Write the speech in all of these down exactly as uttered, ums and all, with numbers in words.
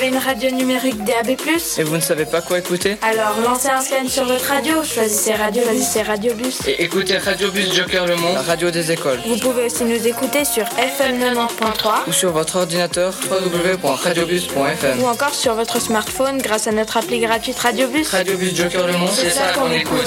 avez une radio numérique D A B plus, et vous ne savez pas quoi écouter? Alors lancez un scan sur votre radio, choisissez Radio, choisissez Radiobus. Et écoutez Radiobus Joker Le Monde, la radio des écoles. Vous pouvez aussi nous écouter sur F M quatre-vingt-dix point trois ou sur votre ordinateur w w w point radiobus point f m ou encore sur votre smartphone grâce à notre appli gratuite Radiobus. Radiobus Joker Le Monde, c'est, c'est ça qu'on, qu'on écoute.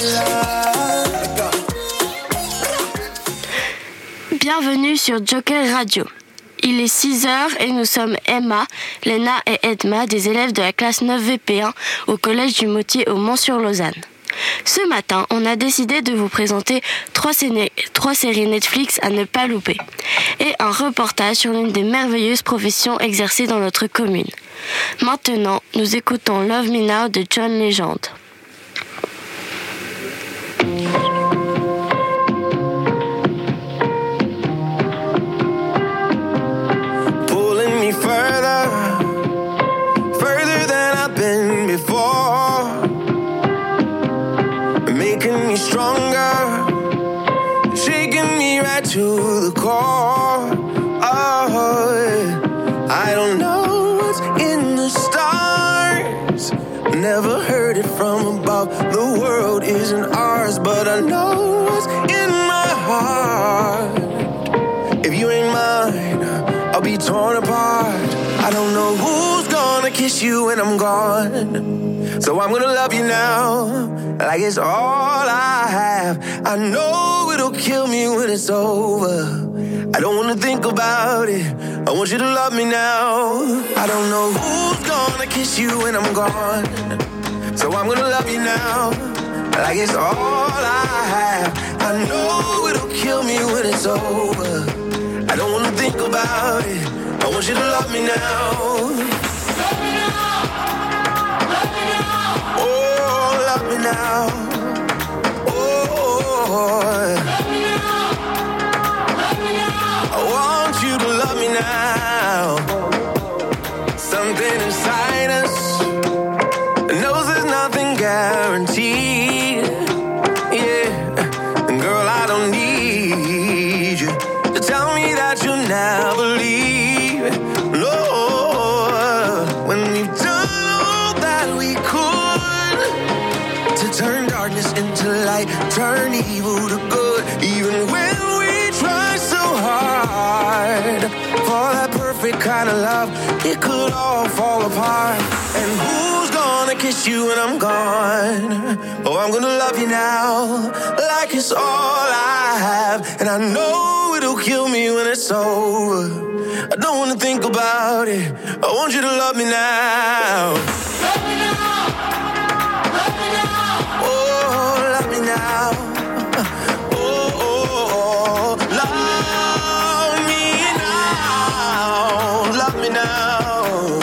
Bienvenue sur Joker Radio. Il est six heures et nous sommes Emma, Léna et Edma, des élèves de la classe neuf V P un au collège du Motier au Mont-sur-Lausanne. Ce matin, on a décidé de vous présenter trois, séné- trois séries Netflix à ne pas louper et un reportage sur l'une des merveilleuses professions exercées dans notre commune. Maintenant, nous écoutons Love Me Now de John Legend. To the core, oh, I don't know what's in the stars. Never heard it from above. The world isn't ours, but I know what's in my heart. If you ain't mine, I'll be torn apart. I don't know who's gonna kiss you when I'm gone, so I'm gonna love you now, like it's all I have. I know it'll kill me when it's over. I don't wanna think about it. I want you to love me now. I don't know who's gonna kiss you when I'm gone, so I'm gonna love you now, like it's all I have. I know it'll kill me when it's over. I don't wanna think about it. I want you to love me now. Love me now. Love me now. Oh, love me now. Oh, love me now. Love me now. I want you to love me now. Something inside us knows there's nothing guaranteed. Yeah, and girl, I don't need you to tell me that you'll never leave. No, when we've done all that we could to turn darkness into light, turn evil to good, even when we try so hard for that perfect kind of love, it could all fall apart. And who's gonna kiss you when I'm gone? Oh, I'm gonna love you now, like it's all I have. And I know it'll kill me when it's over. I don't wanna think about it. I want you to love me now. Love me now. Love me now. Oh, love me now. Oh, oh, oh. Love me now. Love me now.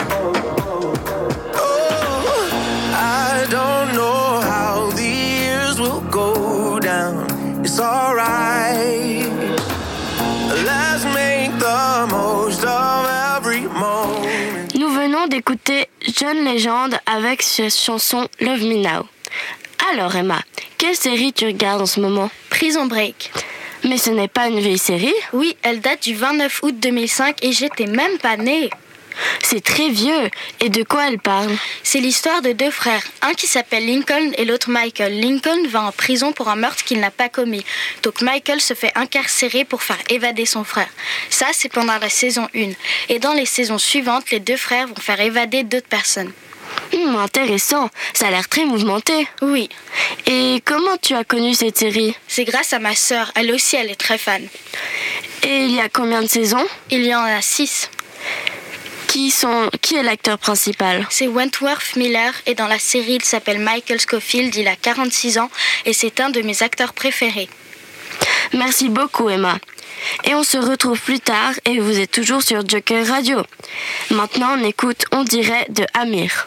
Oh, I don't know how the years will go down. It's alright. Let's make the most of every moment. Nous venons d'écouter John Legend avec sa chanson Love Me Now. Alors Emma, quelle série tu regardes en ce moment? Prison Break. Mais ce n'est pas une vieille série? Oui, elle date du vingt-neuf août deux mille cinq et j'étais même pas née. C'est très vieux. Et de quoi elle parle? C'est l'histoire de deux frères, un qui s'appelle Lincoln et l'autre Michael. Lincoln va en prison pour un meurtre qu'il n'a pas commis. Donc Michael se fait incarcérer pour faire évader son frère. Ça, c'est pendant la saison un. Et dans les saisons suivantes, les deux frères vont faire évader d'autres personnes. Hum, intéressant. Ça a l'air très mouvementé. Oui. Et comment tu as connu cette série? C'est grâce à ma sœur. Elle aussi, elle est très fan. Et il y a combien de saisons? Il y en a six. Qui, sont, qui est l'acteur principal? C'est Wentworth Miller et dans la série, il s'appelle Michael Scofield, il a quarante-six ans et c'est un de mes acteurs préférés. Merci beaucoup Emma. Et on se retrouve plus tard et vous êtes toujours sur Joker Radio. Maintenant on écoute On dirait de Amir.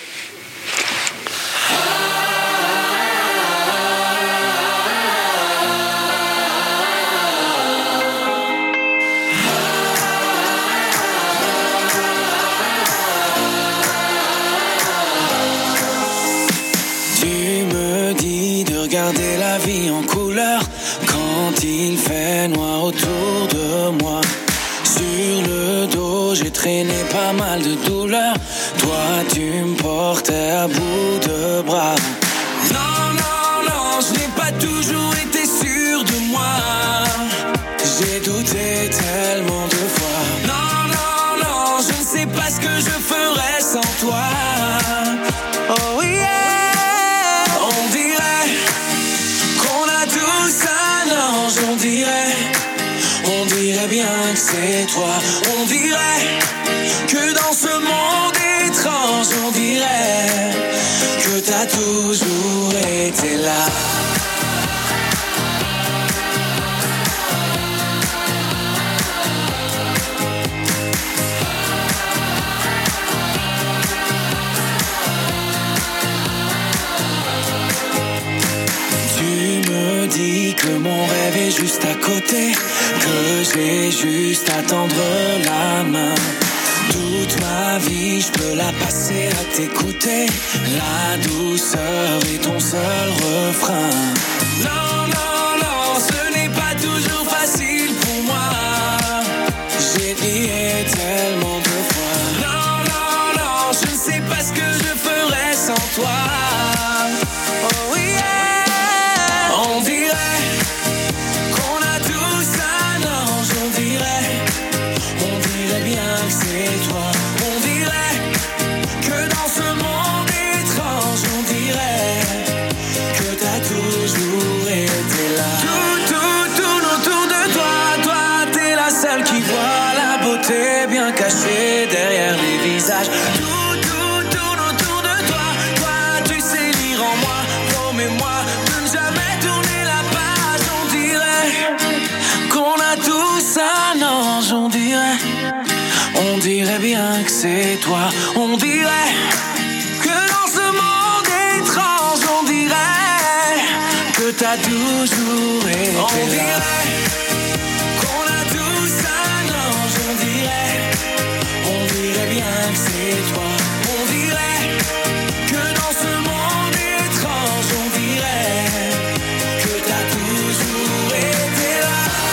Regarder la vie en couleur quand il fait noir autour de moi. Sur le dos, j'ai traîné pas mal de douleurs Toi tu me portais à bout de bras. Non, non, non, je n'ai pas toujours été sûr de moi. J'ai douté tellement de fois. Non, non, non, je ne sais pas ce que je ferais sans toi. Oh yeah, on dirait qu'on a tous un ange. On dirait, on dirait bien que c'est toi. On dirait que dans ce monde étrange, on dirait que t'as toujours été là. Tu me dis que mon rêve est juste à côté, que j'ai juste à tendre la main. Toute ma vie, je peux la passer à t'écouter. La douceur est ton seul refrain. Non, non, non, ce n'est pas toujours facile pour moi. J'ai prié tellement de fois. Non, non, non, je ne sais pas ce que je ferais sans toi. Oh yeah, on dirait qu'on a tous un ange. On dirait, on dirait bien que c'est toi. On dirait que dans ce monde étrange, on dirait que t'as toujours été là. Tout, tout, tout autour de toi, toi t'es la seule qui voit la beauté bien cachée derrière les visages. Tout, tout, tout autour de toi, toi tu sais lire en moi. Promets-moi de ne jamais tourner la page. On dirait qu'on a tous un ange. On dirait, on dirait bien que c'est toi. On dirait que dans ce monde étrange, on dirait que t'as toujours été là. On dirait qu'on a tous un ange. On dirait, on dirait bien que c'est toi. On dirait que dans ce monde étrange, on dirait que t'as toujours été là.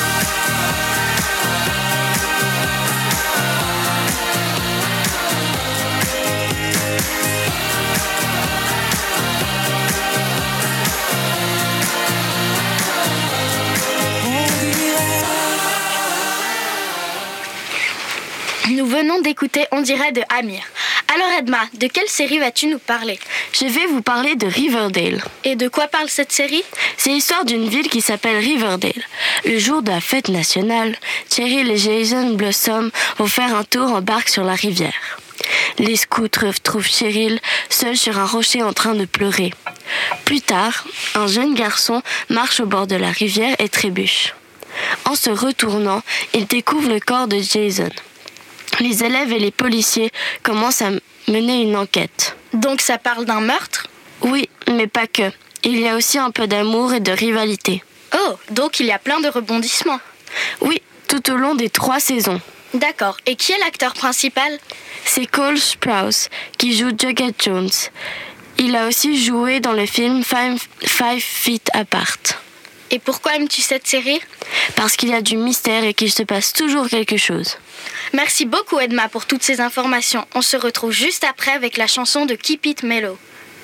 Nous venons d'écouter On dirait de Amir. Alors Edma, de quelle série vas-tu nous parler? Je vais vous parler de Riverdale. Et de quoi parle cette série? C'est l'histoire d'une ville qui s'appelle Riverdale. Le jour de la fête nationale, Cheryl et Jason Blossom vont faire un tour en barque sur la rivière. Les scouts retrouvent Cheryl seule sur un rocher en train de pleurer. Plus tard, un jeune garçon marche au bord de la rivière et trébuche. En se retournant, il découvre le corps de Jason. Les élèves et les policiers commencent à mener une enquête. Donc ça parle d'un meurtre? Oui, mais pas que. Il y a aussi un peu d'amour et de rivalité. Oh, donc il y a plein de rebondissements. Oui, tout au long des trois saisons. D'accord. Et qui est l'acteur principal? C'est Cole Sprouse, qui joue Jughead Jones. Il a aussi joué dans le film Five, Five Feet Apart. Et pourquoi aimes-tu cette série? Parce qu'il y a du mystère et qu'il se passe toujours quelque chose. Merci beaucoup Edma pour toutes ces informations. On se retrouve juste après avec la chanson de Keep It Mellow.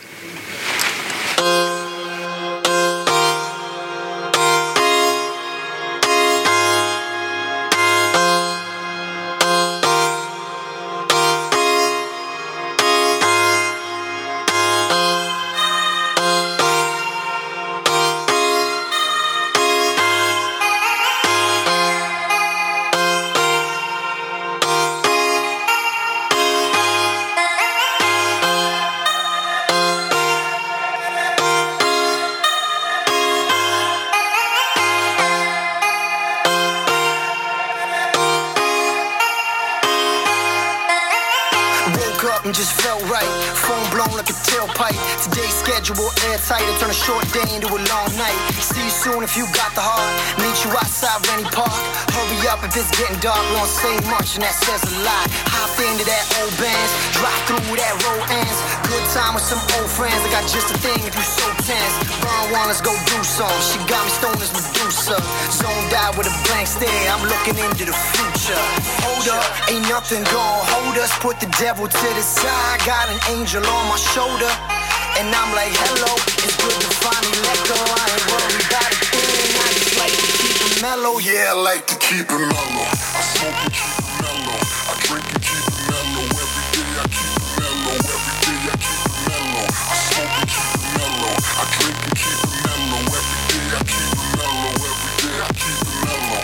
Just felt right, phone blown like a tailpipe. Today's schedule airtight, I turn a short day into a long night. See you soon if you got the heart. Meet you outside Rennie Park. Hurry up if it's getting dark. We don't say much and that says a lot. Hop into that old Benz, drive through that road ends. Good time with some old friends. I got just a thing if you so tense. Ron Juan, let's go do some. She got me stoned as Medusa. Zoned out with a blank stare. I'm looking into the future. Hold up, ain't nothing gonna hold us. Put the devil to the side. Got an angel on my shoulder. And I'm like, hello, it's good to finally let go. I ain't worried about a thing. I just like to keep it mellow. Yeah, I like to keep it mellow. I smoke and keep it mellow. I drink and keep it mellow. Every day I keep it mellow. Every day I keep it mellow. I smoke and keep it mellow. I drink and keep it mellow. Every day I keep it mellow. Every day I keep it mellow.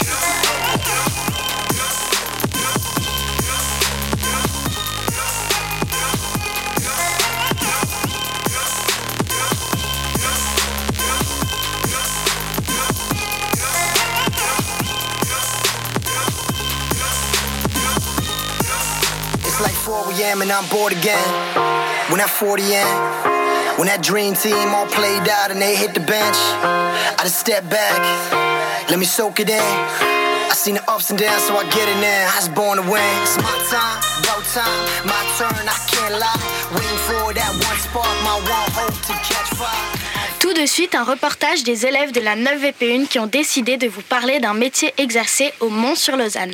It's like four a.m. and I'm bored again. When that forty in, when that dream team all played out and they hit the bench, I just step back, let me soak it in. I seen the ups and downs, so I get it now. I was born to win. It's my time, about time, my turn, I can't lie. Waiting for that one spark, my one hope to catch fire. Tout de suite, un reportage des élèves de la neuf V P un qui ont décidé de vous parler d'un métier exercé au Mont-sur-Lausanne.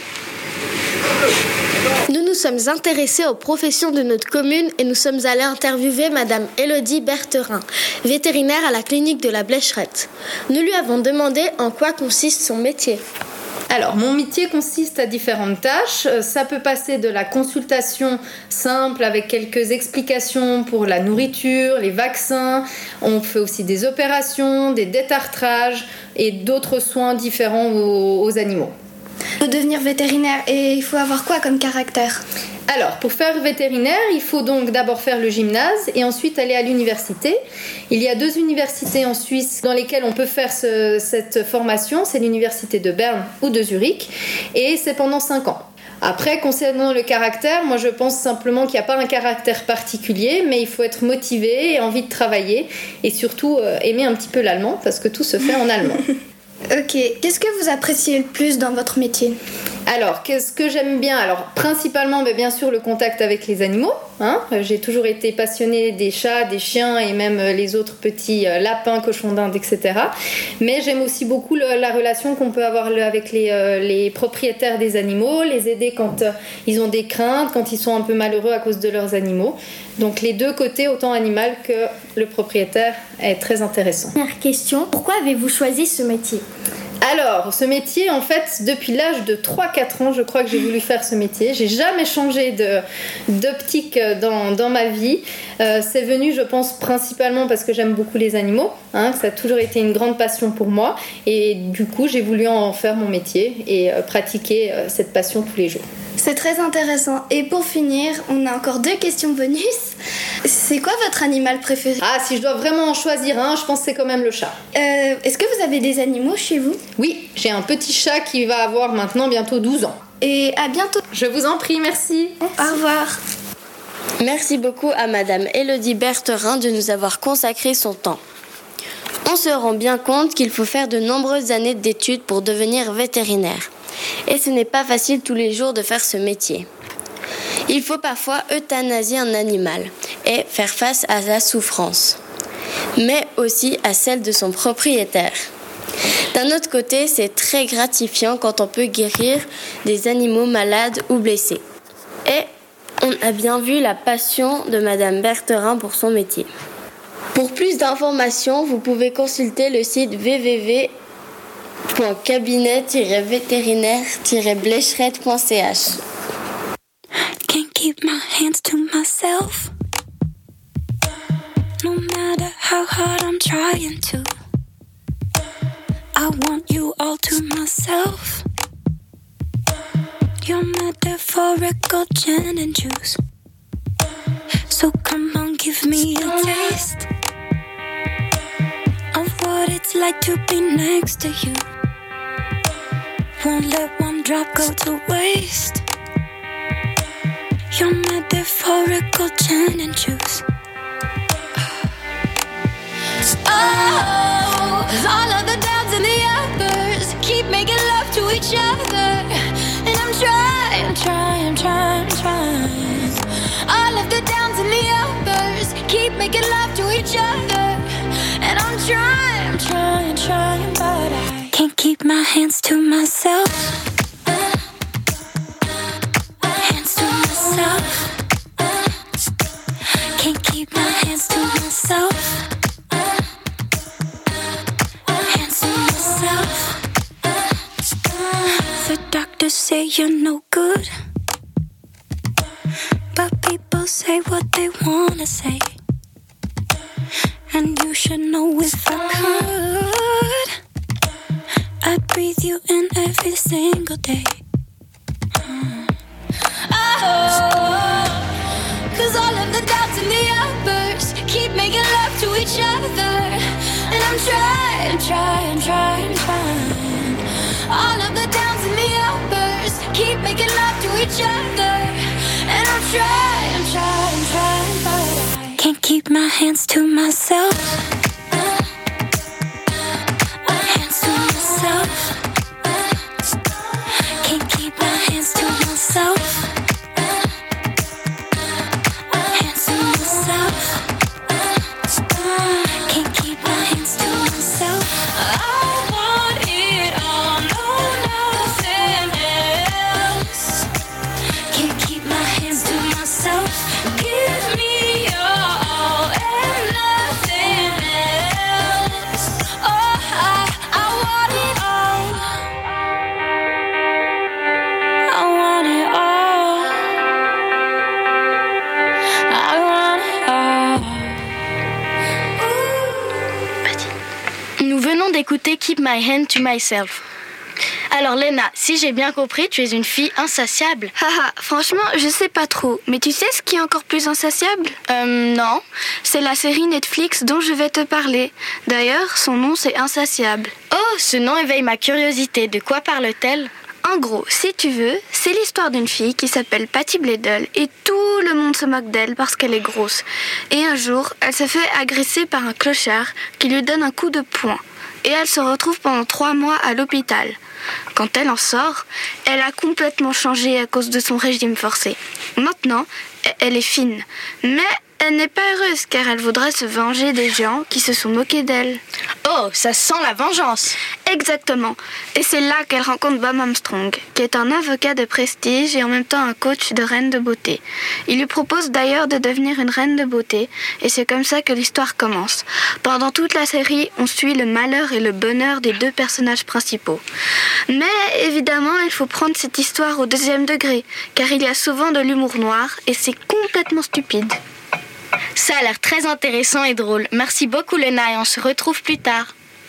Nous nous sommes intéressés aux professions de notre commune et nous sommes allés interviewer Madame Élodie Bertherin, vétérinaire à la clinique de la Blécherette. Nous lui avons demandé en quoi consiste son métier. Alors, mon métier consiste à différentes tâches. Ça peut passer de la consultation simple avec quelques explications pour la nourriture, les vaccins. On fait aussi des opérations, des détartrages et d'autres soins différents aux, aux animaux. Pour devenir vétérinaire, et il faut avoir quoi comme caractère ? Alors, pour faire vétérinaire, il faut donc d'abord faire le gymnase et ensuite aller à l'université. Il y a deux universités en Suisse dans lesquelles on peut faire ce, cette formation. C'est l'université de Berne ou de Zurich et c'est pendant cinq ans. Après, concernant le caractère, moi je pense simplement qu'il n'y a pas un caractère particulier, mais il faut être motivé et envie de travailler et surtout euh, aimer un petit peu l'allemand parce que tout se fait en allemand. Ok, qu'est-ce que vous appréciez le plus dans votre métier ? Alors, qu'est-ce que j'aime bien ? Alors, principalement, ben, bien sûr, le contact avec les animaux. Hein. J'ai toujours été passionnée des chats, des chiens et même les autres petits euh, lapins, cochons d'Inde, et cetera. Mais j'aime aussi beaucoup le, la relation qu'on peut avoir avec les, euh, les propriétaires des animaux, les aider quand euh, ils ont des craintes, quand ils sont un peu malheureux à cause de leurs animaux. Donc, les deux côtés, autant animal que le propriétaire, est très intéressant. Première question, pourquoi avez-vous choisi ce métier ? Alors, ce métier, en fait, depuis l'âge de trois à quatre ans, je crois que j'ai voulu faire ce métier. J'ai jamais changé de, d'optique dans, dans ma vie. Euh, c'est venu, je pense, principalement parce que j'aime beaucoup les animaux. Hein, ça a toujours été une grande passion pour moi. Et du coup, j'ai voulu en faire mon métier et euh, pratiquer euh, cette passion tous les jours. C'est très intéressant. Et pour finir, on a encore deux questions bonus. C'est quoi votre animal préféré ? Ah, si je dois vraiment en choisir un, je pense que c'est quand même le chat. Euh, est-ce que vous avez des animaux chez vous ? Oui, j'ai un petit chat qui va avoir maintenant bientôt douze ans. Et à bientôt. Je vous en prie, merci. Au revoir. Merci beaucoup à Madame Élodie Bertherin de nous avoir consacré son temps. On se rend bien compte qu'il faut faire de nombreuses années d'études pour devenir vétérinaire. Et ce n'est pas facile tous les jours de faire ce métier. Il faut parfois euthanasier un animal et faire face à la souffrance, mais aussi à celle de son propriétaire. D'un autre côté, c'est très gratifiant quand on peut guérir des animaux malades ou blessés. Et on a bien vu la passion de Madame Bertherin pour son métier. Pour plus d'informations, vous pouvez consulter le site w w w point cabinet tiret vétérinaire tiret blécherette point c h. Can't keep my hands to myself. No matter how hard I'm trying to. I want you all to myself. Your metaphorical gin and juice. So come on, give me a taste of what it's like to be next to you. Won't let one drop go to waste. Your metaphorical gin and juice. Oh, all of the downs and the uppers keep making love to each other. And I'm trying, trying, trying, trying. All of the downs and the uppers keep my hands to myself. Hands to myself. Can't keep my hands to myself. Hands to myself. The doctors say you're no good, but people say what they wanna say. And you should know if I could, I'd breathe you in every single day. Oh, cause all of the doubts and the outbursts keep making love to each other. And I'm trying, trying, trying, trying. All of the downs and the outbursts keep making love to each other. And I'm trying, trying, trying, but I can't keep my hands to myself. Hands to myself. Can't keep my hands to myself. Hands to myself. Can't keep my hands to myself. I want it all, no, nothing else. Can't keep my hands to myself. Give me your all and nothing else. Oh, I, I want it all. I want it all. I want it all. Nous venons d'écouter Keep My Hand to Myself. Alors Léna, si j'ai bien compris, tu es une fille insatiable. Haha, franchement, je sais pas trop. Mais tu sais ce qui est encore plus insatiable ? Euh, non. C'est la série Netflix dont je vais te parler. D'ailleurs, son nom c'est Insatiable. Oh, ce nom éveille ma curiosité. De quoi parle-t-elle ? En gros, si tu veux, c'est l'histoire d'une fille qui s'appelle Patty Bladel et tout le monde se moque d'elle parce qu'elle est grosse. Et un jour, elle se fait agresser par un clochard qui lui donne un coup de poing. Et elle se retrouve pendant trois mois à l'hôpital. Quand elle en sort, elle a complètement changé à cause de son régime forcé. Maintenant, elle est fine. Mais elle n'est pas heureuse car elle voudrait se venger des gens qui se sont moqués d'elle. Oh, ça sent la vengeance. Exactement. Et c'est là qu'elle rencontre Bob Armstrong, qui est un avocat de prestige et en même temps un coach de reine de beauté. Il lui propose d'ailleurs de devenir une reine de beauté, et c'est comme ça que l'histoire commence. Pendant toute la série, on suit le malheur et le bonheur des deux personnages principaux. Mais évidemment, il faut prendre cette histoire au deuxième degré, car il y a souvent de l'humour noir, et c'est complètement stupide. Ça a l'air très intéressant et drôle. Merci beaucoup Léna et on se retrouve plus tard.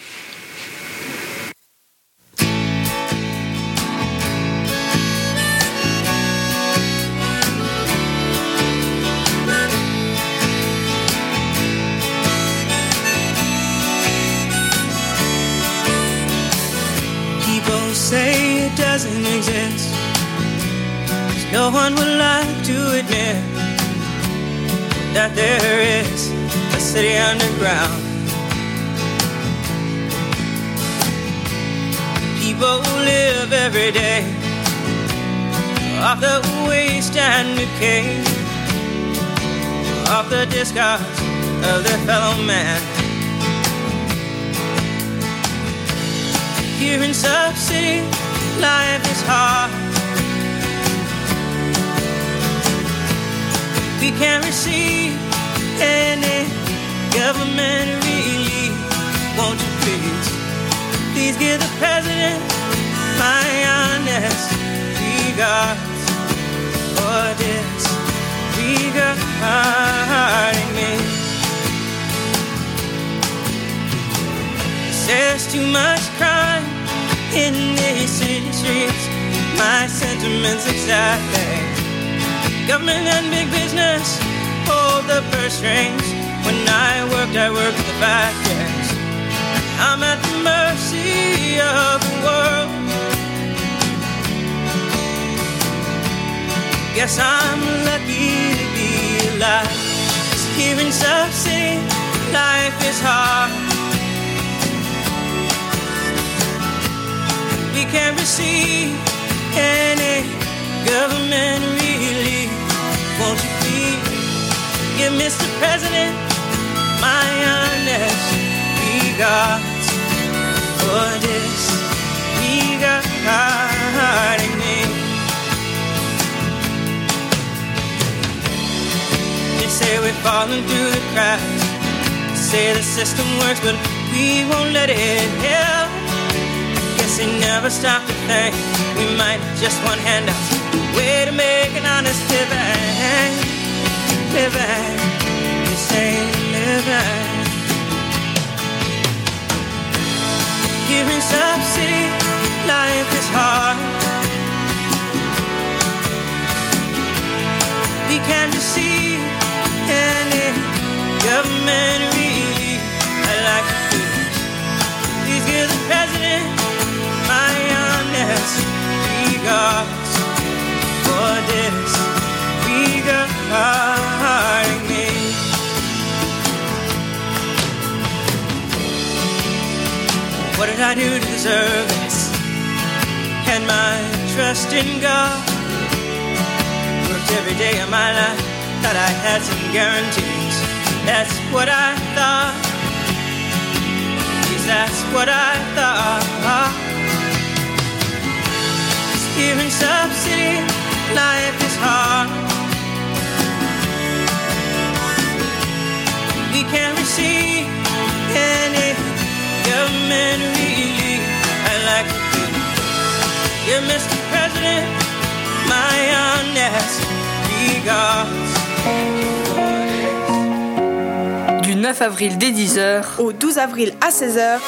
People say it doesn't exist. No one would like to admit that there is a city underground. People live every day off the waste and decay, off the discards of their fellow man. Here in Sub City, life is hard. We can't receive any government relief. Won't you please, please give the president my honest regards for disregarding me. There's too much crime in these city streets. My sentiments exactly. Government and big business hold the purse strings. When I worked, I worked the factories. I'm at the mercy of the world. Guess I'm lucky to be alive. 'Cause here in Sub City, life is hard. We can't receive any government relief. Won't you please give Mister President my honest regards for this regarding me. They say we're falling through the cracks. They say the system works, but we won't let it help. Guess they never stop to think we might just want handouts. Way to make an honest living, living. They say living. Here in Sub City, life is hard. We can't receive any government relief. I like to please. Please give the president my honest regards for this regarding me. What did I do to deserve this? Had my trust in God. Worked every day of my life, thought I had some guarantees. That's what I thought. Yes, that's what I thought. Here in Sub City, life is hard. We can't receive any government relief. I like to give Mister President my honest regards. Du neuf avril dès dix heures au douze avril à seize heures.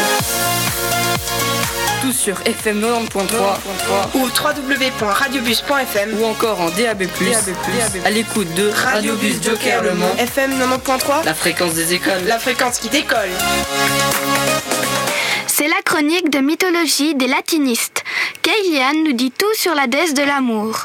Tout sur F M quatre-vingt-dix point trois ou w w w point radiobus point f m ou encore en D A B plus, à l'écoute de Radiobus Joker Le Mans F M quatre-vingt-dix point trois, la fréquence des écoles, la fréquence qui décolle. C'est la chronique de mythologie des latinistes. Kailiane nous dit tout sur la déesse de l'amour.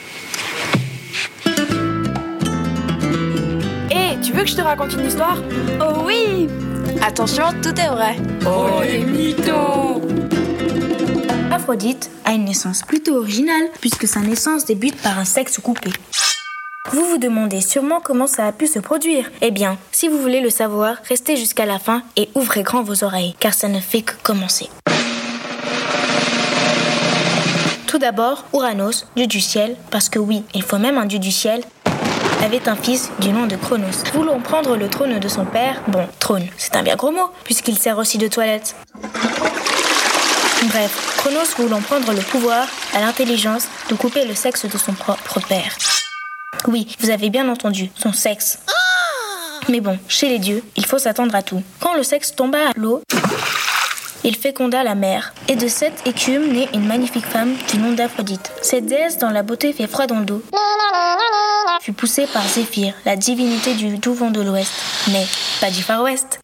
Hé, tu veux que je te raconte une histoire? Oh oui! Attention, tout est vrai. Oh les mythos! Aphrodite a une naissance plutôt originale puisque sa naissance débute par un sexe coupé. Vous vous demandez sûrement comment ça a pu se produire. Eh bien, si vous voulez le savoir, restez jusqu'à la fin et ouvrez grand vos oreilles, car ça ne fait que commencer. Tout d'abord, Ouranos, dieu du ciel, parce que oui, il faut même un dieu du ciel, avait un fils du nom de Cronos. Voulant prendre le trône de son père, bon, trône, c'est un bien gros mot, puisqu'il sert aussi de toilette. Bref, Cronos voulant prendre le pouvoir, a l'intelligence de couper le sexe de son propre père. Oui, vous avez bien entendu, son sexe. Mais bon, chez les dieux, il faut s'attendre à tout. Quand le sexe tomba à l'eau, il féconda la mer. Et de cette écume naît une magnifique femme du nom d'Aphrodite. Cette déesse dont la beauté fait froid dans le dos fut poussée par Zéphyr, la divinité du doux vent de l'ouest, mais pas du Far West.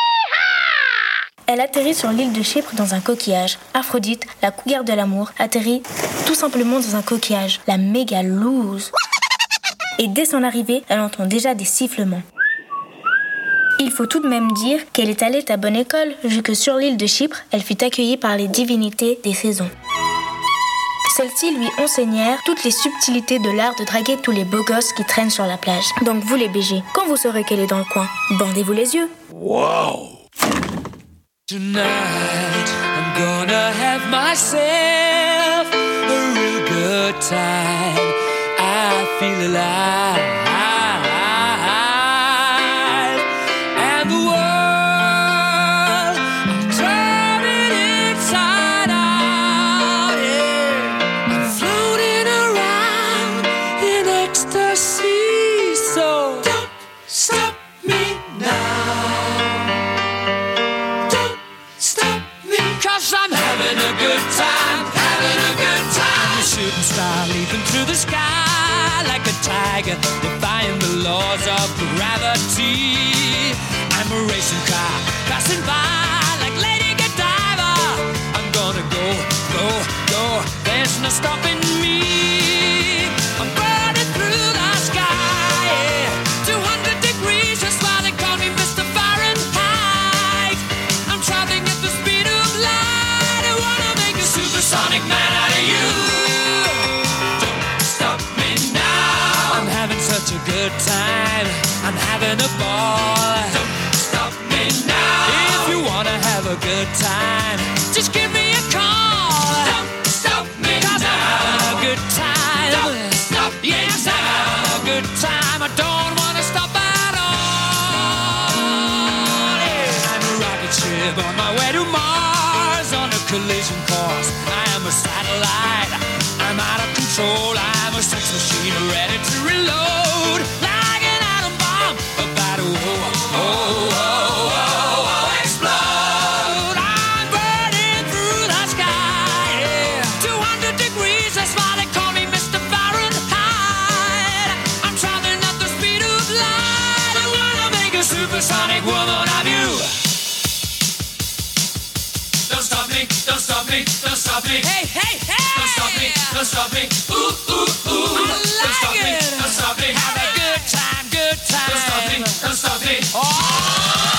Elle atterrit sur l'île de Chypre dans un coquillage. Aphrodite, la cougar de l'amour, atterrit tout simplement dans un coquillage. La méga loose. Et dès son arrivée, elle entend déjà des sifflements. Il faut tout de même dire qu'elle est allée à bonne école, vu que sur l'île de Chypre, elle fut accueillie par les divinités des saisons. Celles-ci lui enseignèrent toutes les subtilités de l'art de draguer tous les beaux gosses qui traînent sur la plage. Donc vous les B G, quand vous saurez qu'elle est dans le coin, bandez-vous les yeux. Wow! Tonight, I'm gonna have myself a real good time. I feel alive, and the world, I'm turning inside out, yeah. I'm floating around in ecstasy, so don't stop me now. Cause I'm having a good time, having a good time. I'm a shooting star leaping through the sky like a tiger, defying the laws of gravity. I'm a racing car passing by like Lady Godiva. I'm gonna go, go, go, there's no stopping me. I'm burning through the sky, yeah. two hundred degrees, that's why they call me Mister Fahrenheit. I'm traveling at the speed of light. I wanna make a supersonic man out of you. Don't stop me now. I'm having such a good time, I'm having a ball. Don't stop me now. If you wanna have a good time, just give me a call. live on my way to Mars on a collision course. I am a satellite, I'm out of control. I'm a sex machine ready to reload, like an atom bomb about to oh, oh, oh, oh, oh, explode. I'm burning through the sky, yeah. two hundred degrees, that's why they call me Mister Fahrenheit. I'm traveling at the speed of light. I wanna make a supersonic woman of you. Don't stop me, don't stop me, don't stop me. Hey, hey, hey! Don't stop me, don't stop me. Ooh, ooh, ooh. I like don't stop it. me, don't stop me. Have a good time, good time. Don't stop me, don't stop me. Oh!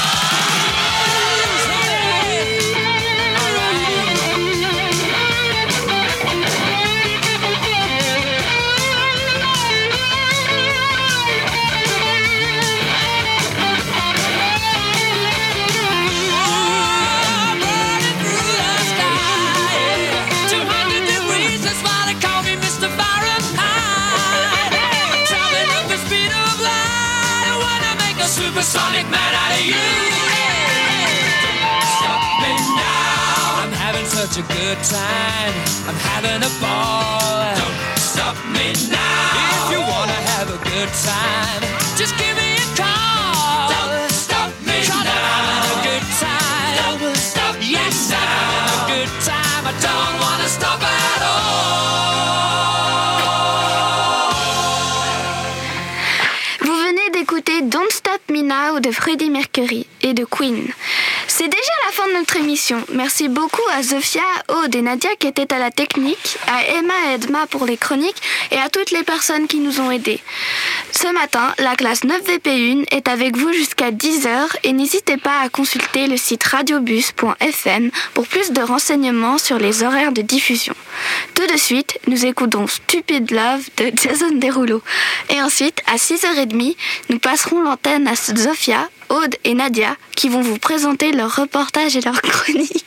Supersonic man out of you. Don't stop me now. I'm having such a good time. I'm having a ball. Don't stop me now. If you wanna have a good time, just give me a call. Don't stop me now. I'm having a good time. Don't stop me yes, now. I'm having a good time. I don't wanna stop at all. Don't Stop Me Now de Freddie Mercury et de Queen. C'est déjà la fin de notre émission. Merci beaucoup à Zofia, Aude et Nadia qui étaient à la technique, à Emma et Edma pour les chroniques et à toutes les personnes qui nous ont aidés. Ce matin, la classe neuf V P un est avec vous jusqu'à dix heures et n'hésitez pas à consulter le site radiobus point f m pour plus de renseignements sur les horaires de diffusion. Tout de suite, nous écoutons Stupid Love de Jason Derulo. Et ensuite, à six heures trente, nous passerons l'antenne à Zofia, Aude et Nadia qui vont vous présenter leurs reportages et leurs chroniques.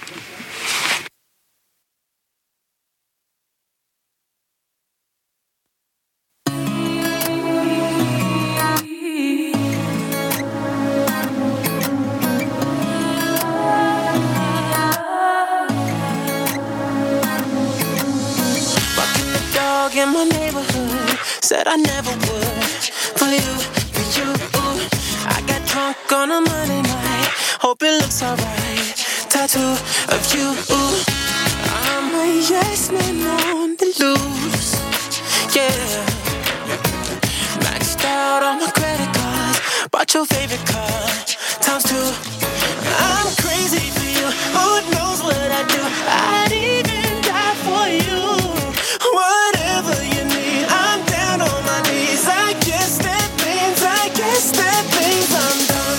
In my neighborhood, said I never would. For you, for you, ooh. I got drunk on a Monday night. Hope it looks alright. Tattoo of you, ooh. I'm a yes man on the loose. Yeah. Maxed out on my credit cards. Bought your favorite car. Times two. I'm crazy for you. Who knows what I do? I'd even die for you. Whatever you need, I'm down on my knees. I guess that means, I guess that means I'm done.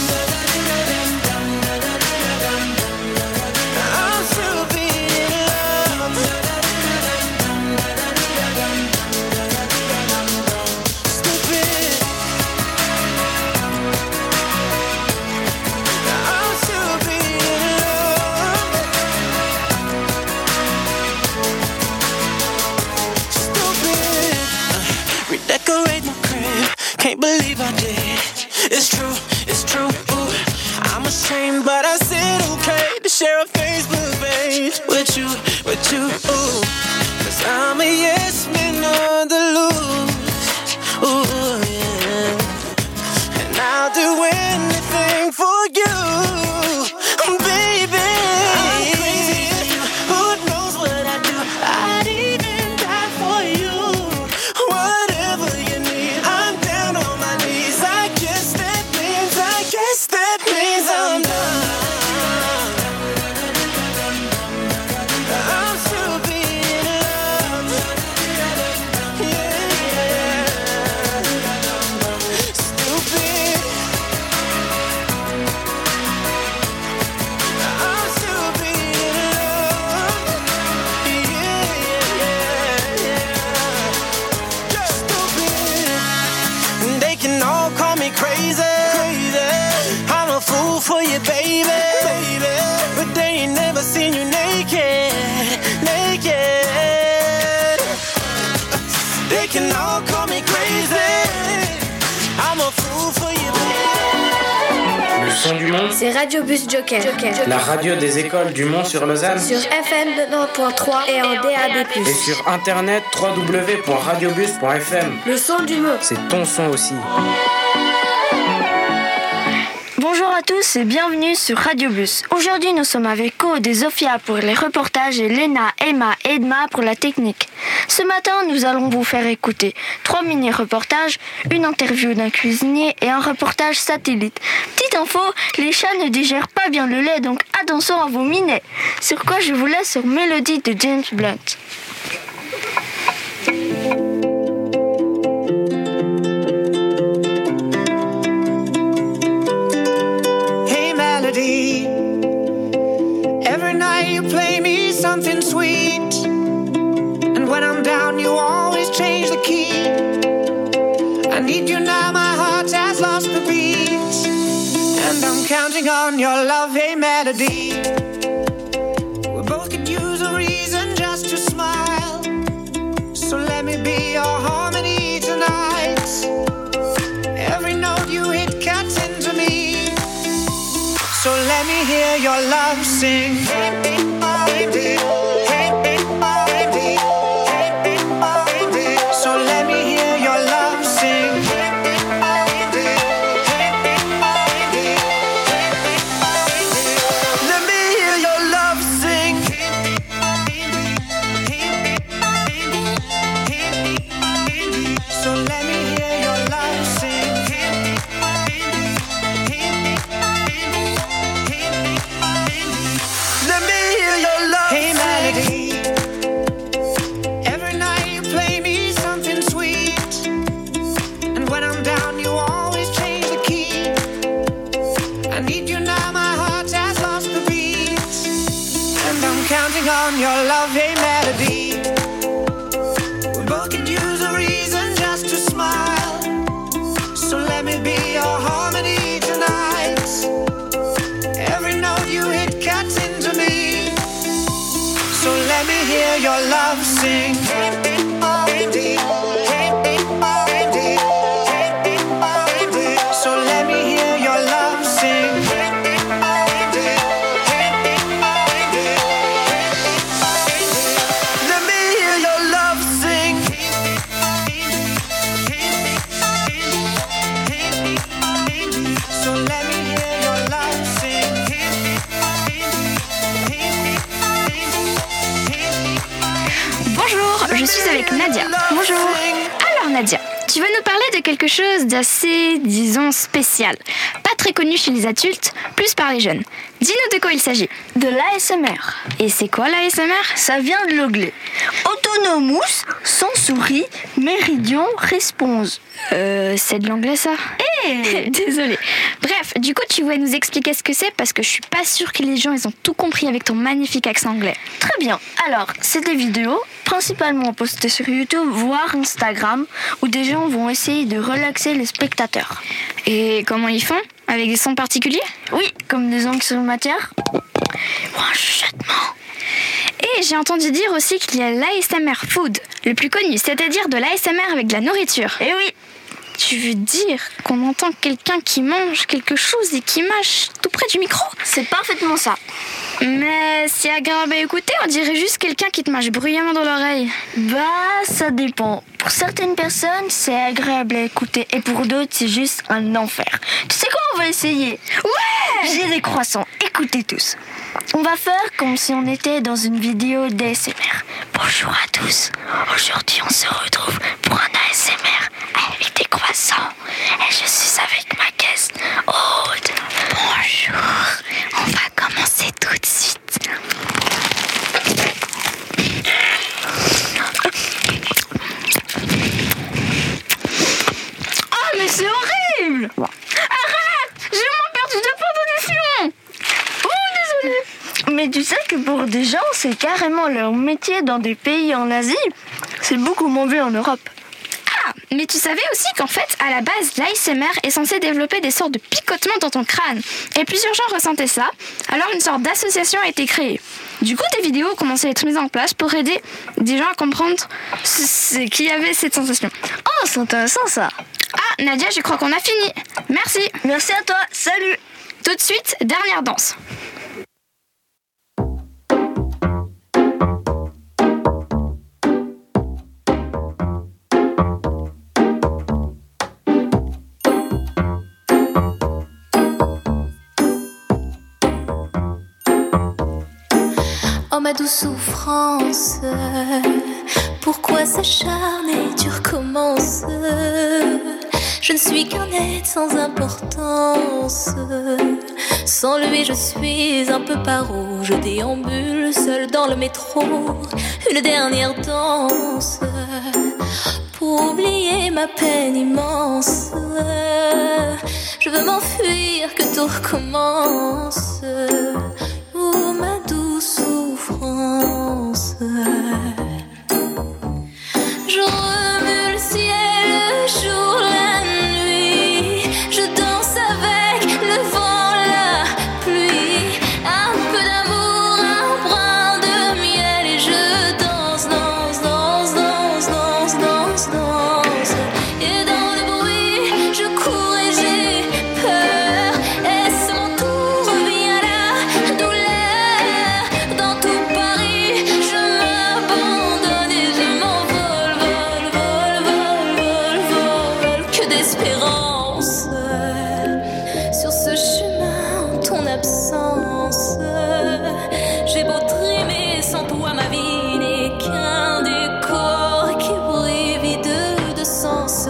I'm still being in love. Stupid. I'm still being in love. Redecorate my crib, can't believe I did. It's true, it's true, ooh. I'm ashamed, but I said okay to share a Facebook page with you, with you, ooh. Cause I'm a yes man on the loose, ooh, yeah. And I'll do anything for you, baby. I'm crazy for you, who knows what I do? I'd even die for you. Whatever you need, I'm down on my knees. I guess that means, I guess that means I'm done. I'm still being loved. Yeah, stupid. I'm still being loved. Yeah, yeah. Stupid. They can all call me crazy. Crazy. I'm a fool for you, baby. Baby. But they ain't never seen you naked. Naked. They can all call me crazy. I'm a fool for you, baby. son du monde, c'est Radio Bus Joker. Joker. La radio des écoles du Mont-sur-Lausanne. Sur F M quatre-vingt-dix point trois et en D A B plus. Et sur internet w w w point radiobus point f m. Le son du monde. C'est ton son aussi. Bonjour à tous et bienvenue sur Radio Bus. Aujourd'hui, nous sommes avec Aude et Zofia pour les reportages et Léna, Emma et Edma pour la technique. Ce matin, nous allons vous faire écouter trois mini-reportages, une interview d'un cuisinier et un reportage satellite. Petite info, les chats ne digèrent pas bien le lait, donc attention à vos minets. Sur quoi je vous laisse sur Mélodie de James Blunt. Every night you play me something sweet, and when I'm down you always change the key. I need you now, my heart has lost the beat, and I'm counting on your love, hey melody. We both could use a reason just to smile, so let me be your harmony tonight. Every note you hit cuts into me, so let me hear your love sing. So let me hear your love sing. Let me hear your love sing. So let me hear your love sing. Let me hear your love hey, melody. Every night you play me something sweet, and when I'm down you always change the key. I need you now, my heart has lost the beat, and I'm counting on your love, hey melody. We both could use a reason just to smile, so let me be your harmony tonight. Every note you hit cuts into me, so let me hear your love sing. So let me hear your love sing. Let me hear your love sing. So let me hear your love sing. Bonjour, je suis avec Nadia. Bonjour. Alors Nadia, tu veux nous parler de quelque chose d'assez, disons, spécial. Pas très connu chez les adultes, plus par les jeunes. Dis-nous de quoi il s'agit. De l'A S M R. Et c'est quoi l'A S M R? Ça vient de l'anglais. Autonomous, sans souris, méridian, response. Euh, c'est de l'anglais ça? Hey Désolée. Bref, du coup tu voulais nous expliquer ce que c'est parce que je suis pas sûre que les gens ils ont tout compris avec ton magnifique accent anglais. Très bien. Alors, c'est des vidéos, principalement postées sur YouTube, voire Instagram, où des gens vont essayer de relaxer les spectateurs. Et comment ils font? Avec des sons particuliers? Oui, comme des ongles sur matière. Ou un chuchotement. Et j'ai entendu dire aussi qu'il y a l'A S M R Food, le plus connu, c'est-à-dire de l'A S M R avec de la nourriture. Eh oui. Tu veux dire qu'on entend quelqu'un qui mange quelque chose et qui mâche tout près du micro? C'est parfaitement ça. Mais c'est agréable à écouter, on dirait juste quelqu'un qui te mâche bruyamment dans l'oreille. Bah, ça dépend. Pour certaines personnes, c'est agréable à écouter et pour d'autres, c'est juste un enfer. Tu sais quoi, on va essayer? Ouais! J'ai des croissants, écoutez tous. On va faire comme si on était dans une vidéo d'A S M R. Bonjour à tous. Aujourd'hui, on se retrouve pour un A S M R avec des croissants. Et je suis avec ma guest, Aude. Bonjour. On va commencer tout de suite. Oh, mais c'est horrible! Arrête! J'ai vraiment perdu de poids d'audition! Oh, désolée! Mais tu sais que pour des gens, c'est carrément leur métier dans des pays en Asie. C'est beaucoup moins vu en Europe. Ah, mais tu savais aussi qu'en fait, à la base, l'A S M R est censé développer des sortes de picotements dans ton crâne. Et plusieurs gens ressentaient ça, alors une sorte d'association a été créée. Du coup, des vidéos ont commencé à être mises en place pour aider des gens à comprendre ce qu'il y avait cette sensation. Oh, c'est intéressant ça. Ah, Nadia, je crois qu'on a fini. Merci. Merci à toi. Salut. Tout de suite, dernière danse. Oh ma douce souffrance, pourquoi s'acharner, tu recommences? Je ne suis qu'un être sans importance. Sans lui je suis un peu paro. Je déambule seul dans le métro. Une dernière danse pour oublier ma peine immense. Je veux m'enfuir, que tout recommence. Oh ma douce souffrance. Je remue le ciel, le jour, la nuit. Je danse avec le vent, la pluie. Un peu d'amour, un brin de miel. Et je danse, danse, danse, danse, danse, danse, danse. Et dans le bruit, je cours et j'ai peur. Est-ce mon tour, revient la douleur. Dans tout Paris, je m'abandonne et je m'envole, vol, vol, vol, vol, vol. Que d'espérance sur ce chemin en ton absence. J'ai beau trimer sans toi, ma vie n'est qu'un décor qui brille vide de sens.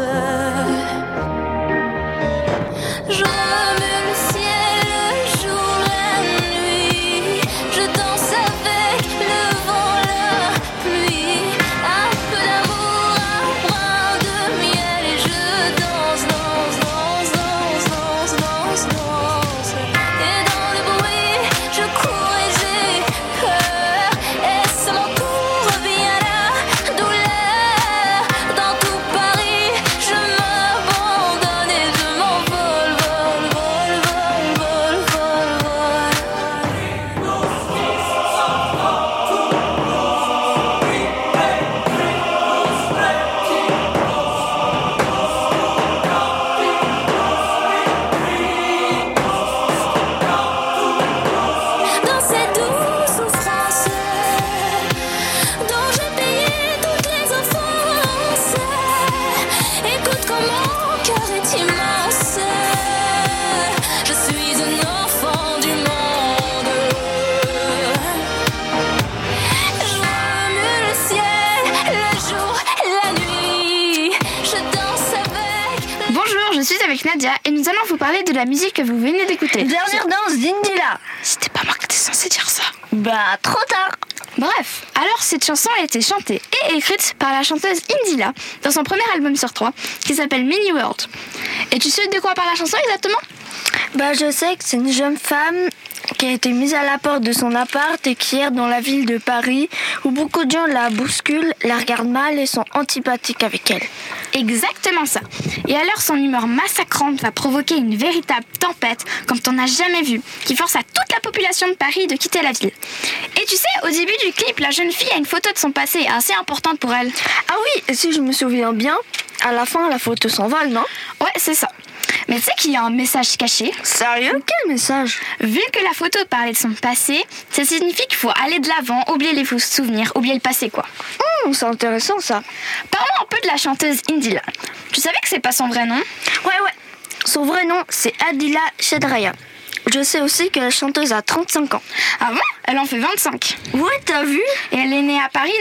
Je remue le ciel, le jour, la nuit. Je danse avec le vent, la pluie. Un peu d'amour, un brin de miel. Et je danse, danse, danse, danse, danse, danse, danse. Et dans le bruit, je cours et j'ai peur. Est-ce mon tour, revient la douleur. Dans tout Paris, je m'abandonne et je m'envole, vol, vol, vol, vol, vol, vol. Dans cette douce souffrance dont j'ai payé toutes les offenses. Écoute comme mon cœur est immense. Je suis un enfant du monde. Je remue le ciel, le jour, la nuit. Je danse avec. Bonjour, je suis avec Nadia et nous allons vous parler de la musique que vous venez d'écouter. Dernière danse d'Indila. C'était pas moi que t'es censé dire ça. Bah, trop tard. Bref, alors cette chanson a été chantée et écrite par la chanteuse Indila dans son premier album sur trois qui s'appelle Mini World. Et tu sais de quoi parle la chanson exactement? Bah, je sais que c'est une jeune femme qui a été mise à la porte de son appart et qui erre dans la ville de Paris où beaucoup de gens la bousculent, la regardent mal et sont antipathiques avec elle. Exactement ça. Et alors son humeur massacrante va provoquer une véritable tempête comme t'en as jamais vu, qui force à toute la population de Paris de quitter la ville. Et tu sais, au début du clip, la jeune fille a une photo de son passé assez importante pour elle. Ah oui, et si je me souviens bien, à la fin la photo s'envole, non? Ouais, c'est ça. Mais tu sais qu'il y a un message caché. Sérieux? Quel message? Vu que la photo parlait de son passé, ça signifie qu'il faut aller de l'avant, oublier les faux souvenirs, oublier le passé quoi. Mmh, c'est intéressant ça. Parlons un peu de la chanteuse Indila. Tu savais que c'est pas son vrai nom? Ouais, ouais. Son vrai nom, c'est Adila Chedraya. Je sais aussi que la chanteuse a trente-cinq ans. Ah bon? Elle en fait vingt-cinq. Ouais, t'as vu? Et elle est née à Paris,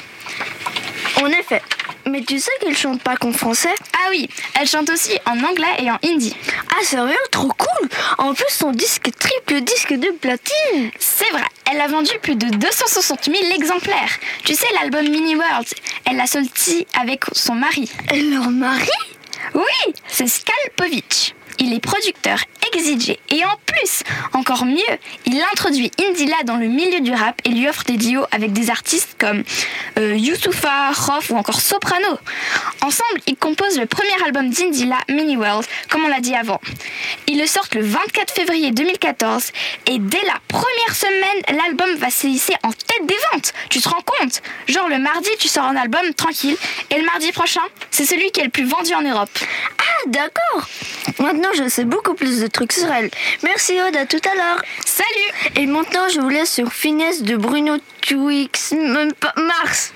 non? En effet. Mais tu sais qu'elle chante pas qu'en français? Ah oui, elle chante aussi en anglais et en hindi. Ah sérieux? Trop cool! En plus, son disque est triple disque de platine. C'est vrai, elle a vendu plus de deux cent soixante mille exemplaires. Tu sais, l'album Mini World, elle l'a sorti avec son mari. Et leur mari? Oui, c'est Skalpovic. Il est producteur exigé et en plus, encore mieux, il introduit Indila dans le milieu du rap et lui offre des duos avec des artistes comme euh, Youssoupha, Rof ou encore Soprano. Ensemble, ils composent le premier album d'Indila, Mini World, comme on l'a dit avant. Ils le sortent le vingt-quatre février deux mille quatorze et dès la première semaine, l'album va se hisser en tête des ventes. Tu te rends compte? Genre le mardi, tu sors un album tranquille et le mardi prochain, c'est celui qui est le plus vendu en Europe. Ah d'accord. Maintenant, je sais beaucoup plus de trucs sur elle. Merci Aude, à tout à l'heure. Salut. Et maintenant, je vous laisse sur Finesse de Bruno Twix Mars.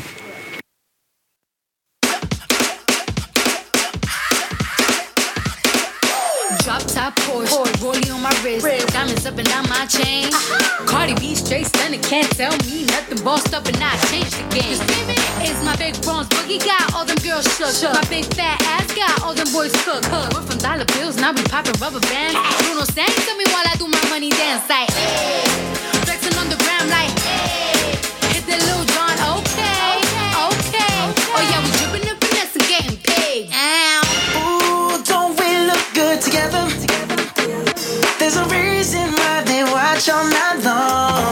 Drop top Porsche, rollie on my wrist, diamonds up and down my chain. Uh-huh. Cardi B straight stunning, can't tell me nothing. Bossed up and I changed the game. Just give it. It's my big bronze boogie, got all them girls shook. shook. My big fat ass got all them boys cooked. Cook. We're from dollar bills, now we popping rubber bands. Bruno sang to me while I do my money dance like, hey. Flexing on the gram like, hey. Hit the Lil Jon, okay, okay. okay. Oh yeah, we dripping and finesse and getting paid. Ow. Ooh, don't we look good together? There's a reason why they watch all night long.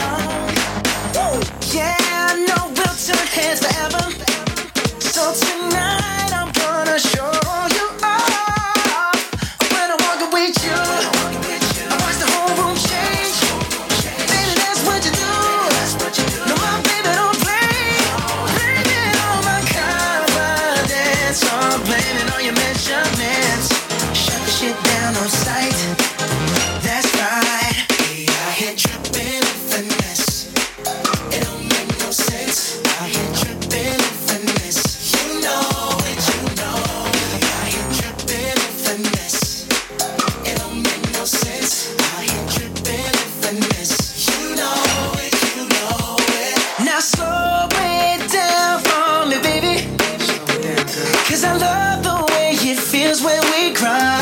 Yeah, I know we'll turn heads forever. So tonight I'm gonna show you off. When I walk with you, I watch the whole room change. Baby, that's what you do. No, my baby don't play. Blame it on my confidence, or blame it on your measurements. Shut the shit down on sight. That's right. Hey, I hit dripping in finesse. It don't make no sense. I hit dripping in finesse. You know it, you know. I hit dripping in finesse. It don't make no sense. I hit dripping in finesse. You know it, you know it. Now slow it down for me, baby. Cause I love the way it feels when we grind.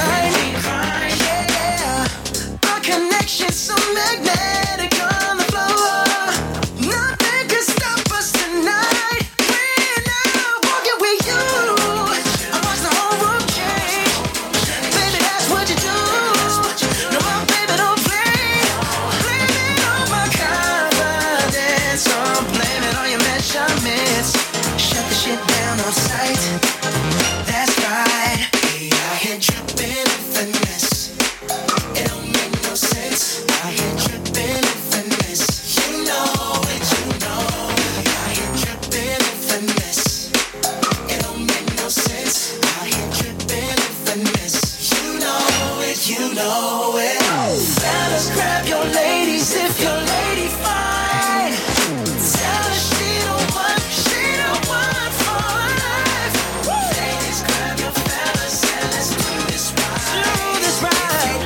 Connection so magnetic on the floor. Nothing can stop us tonight. We're now walking with you. I watch the whole room change. Baby, that's what you do. No, my baby don't play. Blame it on my confidence, or blame it on your measurements. Shut the shit down on sight. That's right. Hey, I hit dripping in finesse. It don't make no sense. I hit dripping in finesse. You know it, you know. I hit dripping in finesse. It don't make no sense. I hit dripping in finesse. You know it, you know it. Fellas, grab your ladies if your lady fine. Tell her she don't want, she don't want for life. Ladies, grab your fellas and let's do this right. Do this right.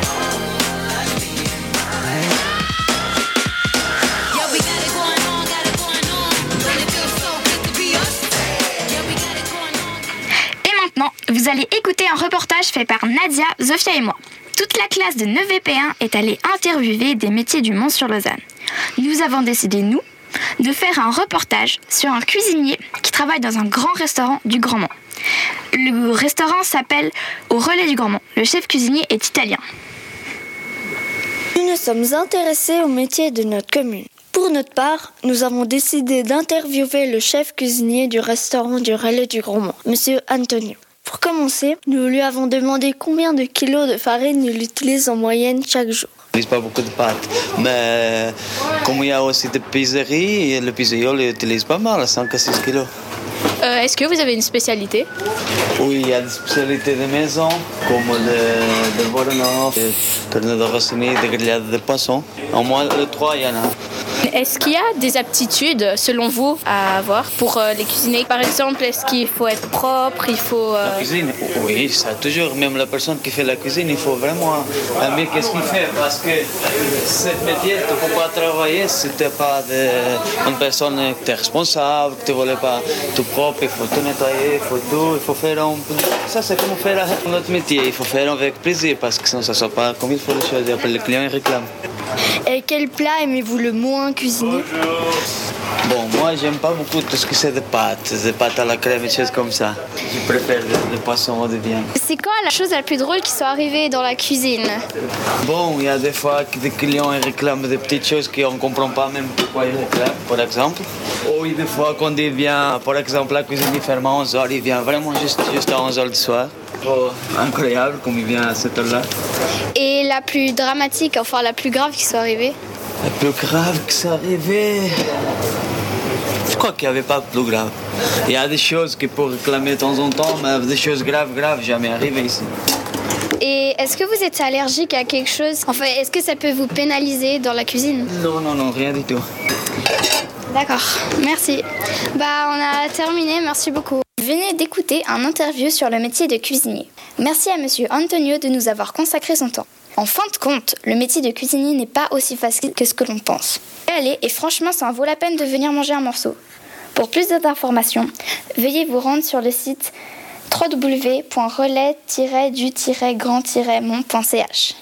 Vous allez écouter un reportage fait par Nadia, Zofia et moi. Toute la classe de neuf V P un est allée interviewer des métiers du Mont-sur-Lausanne. Nous avons décidé, nous, de faire un reportage sur un cuisinier qui travaille dans un grand restaurant du Grand Mont. Le restaurant s'appelle Au Relais du Grand Mont. Le chef cuisinier est italien. Nous nous sommes intéressés au métier de notre commune. Pour notre part, nous avons décidé d'interviewer le chef cuisinier du restaurant du Relais du Grand Mont, Monsieur Antonio. Pour commencer, nous lui avons demandé combien de kilos de farine il utilise en moyenne chaque jour. Je n'utilise pas beaucoup de pâtes, mais comme il y a aussi des pizzeries, le pizzaiolo utilise pas mal, cinq à six kilos. Euh, est-ce que vous avez une spécialité? Oui, il y a des spécialités de maison, comme le, le bournouf, le tourné de rossini, des grillades de poisson. Au moins, les trois, il y en a. Est-ce qu'il y a des aptitudes, selon vous, à avoir pour euh, les cuisiner? Par exemple, est-ce qu'il faut être propre, il faut... Euh... La cuisine, oui, ça toujours. Même la personne qui fait la cuisine, il faut vraiment aimer qu'est-ce qu'il fait. Parce que ce métier, tu ne peux pas travailler si tu n'es pas de, une personne qui est responsable, que tu ne voulais pas tout propre, il faut tout nettoyer, il faut tout, il faut faire un... Ça, c'est comme faire notre métier, il faut faire avec plaisir, parce que sinon ça ne soit pas comme il faut les choses, et après le client il réclame. Et quel plat aimez-vous le moins cuisiner? Bon, moi j'aime pas beaucoup tout ce que c'est de pâtes, des pâtes à la crème et des choses comme ça. Je préfère le poisson ou de viande. C'est quoi la chose la plus drôle qui soit arrivée dans la cuisine? Bon, il y a des fois que des clients ils réclament des petites choses qu'on ne comprend pas même pourquoi ils réclament, par exemple. Ou des fois quand il vient, par exemple la cuisine il ferme à onze heures, il vient vraiment juste, juste à onze heures du soir. Oh, incroyable comme il vient à cette heure-là. Et la plus dramatique, enfin la plus grave qui soit arrivée? La plus grave qui soit arrivée... je crois qu'il n'y avait pas plus grave. Il y a des choses qui pour réclamer de temps en temps, mais des choses graves, graves, jamais arrivé ici. Et est-ce que vous êtes allergique à quelque chose? Enfin, est-ce que ça peut vous pénaliser dans la cuisine? Non, non, non, rien du tout. D'accord, merci. Bah, on a terminé, merci beaucoup. Vous venez d'écouter un interview sur le métier de cuisinier. Merci à monsieur Antonio de nous avoir consacré son temps. En fin de compte, le métier de cuisinier n'est pas aussi facile que ce que l'on pense. Allez, et franchement, ça en vaut la peine de venir manger un morceau. Pour plus d'informations, veuillez vous rendre sur le site w w w point relais tiret du tiret grand tiret mont point c h.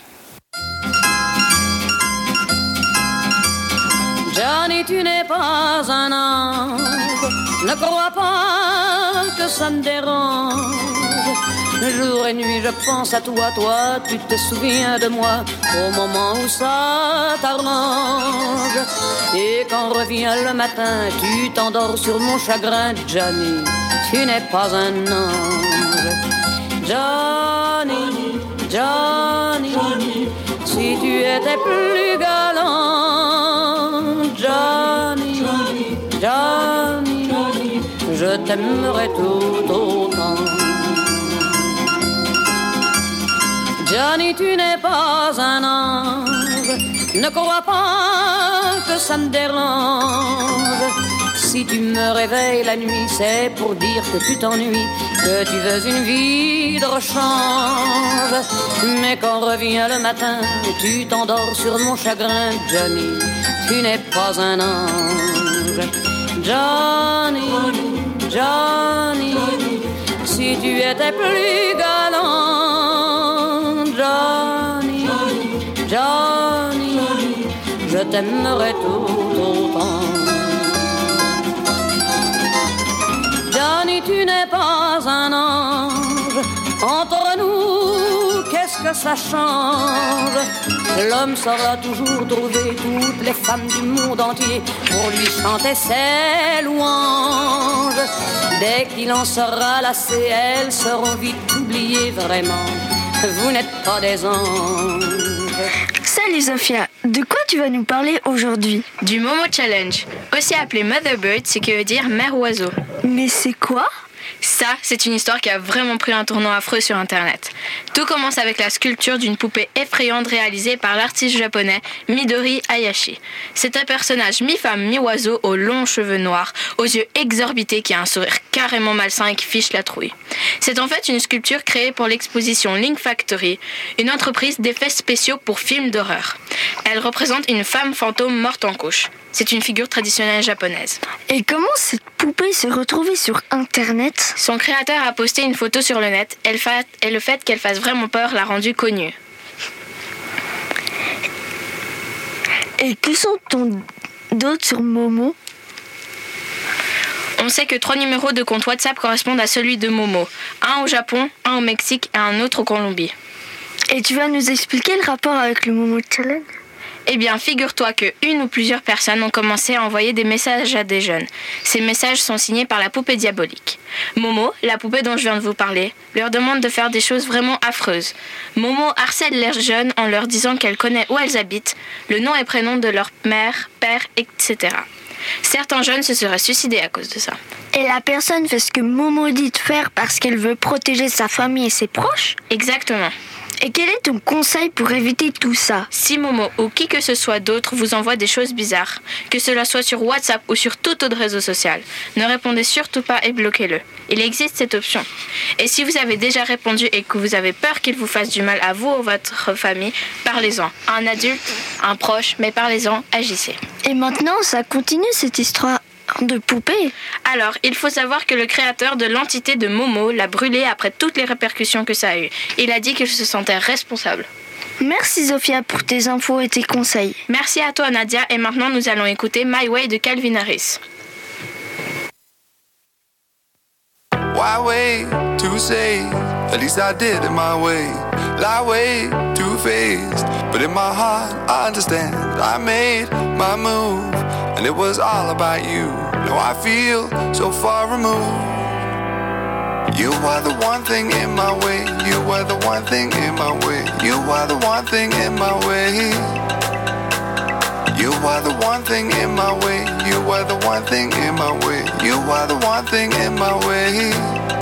Johnny, tu n'es pas un ange, ne crois pas que ça me dérange. Jour et nuit je pense à toi, toi, tu te souviens de moi au moment où ça t'arrange. Et quand revient le matin, tu t'endors sur mon chagrin. Johnny, tu n'es pas un ange. Johnny, Johnny, si tu étais plus galant. Johnny, Johnny, je t'aimerais tout autant. Johnny, tu n'es pas un ange, ne crois pas que ça me dérange. Si tu me réveilles la nuit, c'est pour dire que tu t'ennuies, que tu veux une vie de rechange. Mais quand revient le matin, tu t'endors sur mon chagrin. Johnny, tu n'es pas un ange. Johnny, Johnny, si tu étais plus galant. Johnny, Johnny, je t'aimerais tout autant. Johnny, tu n'es pas un ange. Entre nous, qu'est-ce que ça change? L'homme saura toujours trouver toutes les femmes du monde entier pour lui chanter ses louanges. Dès qu'il en sera lassé, elles seront vite oubliées vraiment. Vous n'êtes pas des anges. Salut Sophia, de quoi tu vas nous parler aujourd'hui? Du Momo Challenge, aussi appelé Mother Bird, ce qui veut dire mère oiseau. Mais c'est quoi? Ça, c'est une histoire qui a vraiment pris un tournant affreux sur Internet. Tout commence avec la sculpture d'une poupée effrayante réalisée par l'artiste japonais Midori Hayashi. C'est un personnage mi-femme, mi-oiseau, aux longs cheveux noirs, aux yeux exorbités, qui a un sourire carrément malsain et qui fiche la trouille. C'est en fait une sculpture créée pour l'exposition Link Factory, une entreprise d'effets spéciaux pour films d'horreur. Elle représente une femme fantôme morte en couche. C'est une figure traditionnelle japonaise. Et comment cette poupée s'est retrouvée sur Internet? Son créateur a posté une photo sur le net et le fait, et le fait qu'elle fasse vraiment peur l'a rendue connue. Et qui sont ton d'autres sur Momo? On sait que trois numéros de compte WhatsApp correspondent à celui de Momo. Un au Japon, un au Mexique et un autre au Colombie. Et tu vas nous expliquer le rapport avec le Momo Challenge? Eh bien, figure-toi que une ou plusieurs personnes ont commencé à envoyer des messages à des jeunes. Ces messages sont signés par la poupée diabolique. Momo, la poupée dont je viens de vous parler, leur demande de faire des choses vraiment affreuses. Momo harcèle les jeunes en leur disant qu'elle connaît où elles habitent, le nom et prénom de leur mère, père, et cetera. Certains jeunes se seraient suicidés à cause de ça. Et la personne fait ce que Momo dit de faire parce qu'elle veut protéger sa famille et ses proches? Exactement. Et quel est ton conseil pour éviter tout ça? Si Momo ou qui que ce soit d'autre vous envoie des choses bizarres, que cela soit sur WhatsApp ou sur tout autre réseau social, ne répondez surtout pas et bloquez-le. Il existe cette option. Et si vous avez déjà répondu et que vous avez peur qu'il vous fasse du mal à vous ou à votre famille, parlez-en. Un adulte, un proche, mais parlez-en, agissez. Et maintenant, ça continue cette histoire de poupée. Alors, il faut savoir que le créateur de l'entité de Momo l'a brûlé après toutes les répercussions que ça a eu. Il a dit qu'il se sentait responsable. Merci Sophia pour tes infos et tes conseils. Merci à toi Nadia, et maintenant nous allons écouter My Way de Calvin Harris. Why wait to say? At least I did it my way. Lie way too faced, but in my heart I understand. I made my move, and it was all about you. Now I feel so far removed. You are the one thing in my way. You are the one thing in my way. You are the one thing in my way. You are the one thing in my way. You are the one thing in my way. You are the one thing in my way.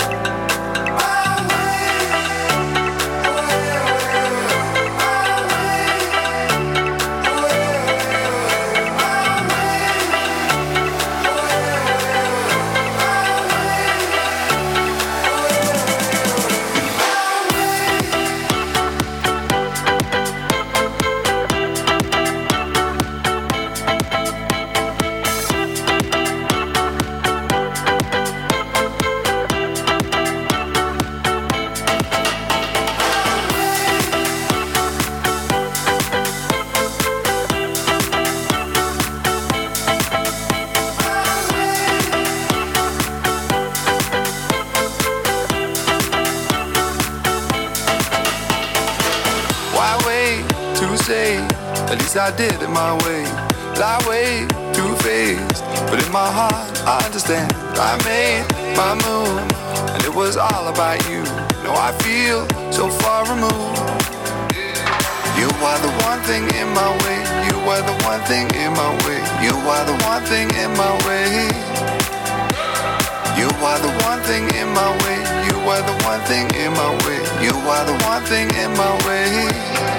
At least I did it my way. Lie way too faced, but in my heart I understand. I made my move, and it was all about you. No, I feel so far removed. You are the one thing in my way. You are the one thing in my way. You are the one thing in my way. You are the one thing in my way. You are the one thing in my way. You are the one thing in my way.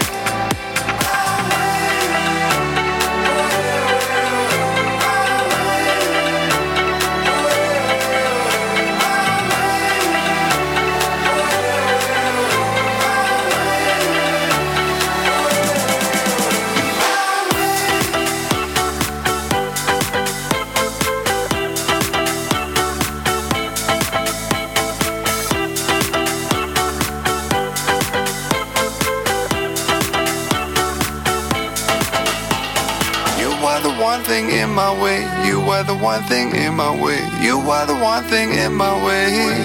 One thing in my way, you are the one thing in my way. You are the one thing in my way.